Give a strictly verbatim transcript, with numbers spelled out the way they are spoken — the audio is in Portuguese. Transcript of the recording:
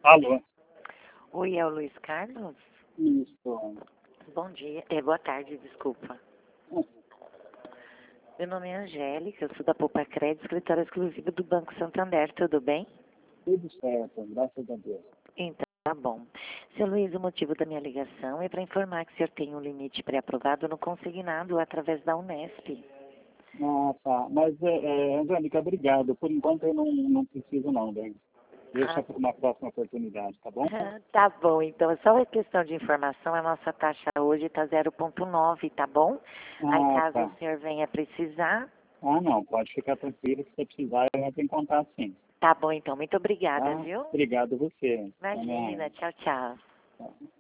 Alô? Oi, é o Luiz Carlos? Isso. Bom dia, é, boa tarde, desculpa. Hum, Meu nome é Angélica, eu sou da Poupa Crédito, escritório exclusivo do Banco Santander, tudo bem? Tudo certo, graças a Deus. Então, tá bom. Seu Luiz, o motivo da minha ligação é para informar que o senhor tem um limite pré-aprovado no consignado através da Unesp. Ah, tá. Mas, é, é, Angélica, obrigado. Por enquanto eu não, não preciso não, né? Deixa Ah, para uma próxima oportunidade, tá bom? tá bom, então é só uma questão de informação, a nossa taxa hoje está zero vírgula nove, tá bom? Aí Ah, caso o tá. senhor venha precisar, Ah, não, pode ficar tranquilo, se você precisar eu entro em contato sim. tá bom então, muito obrigada, Tá? viu? Obrigado a você. Imagina, tchau, tchau. Tá.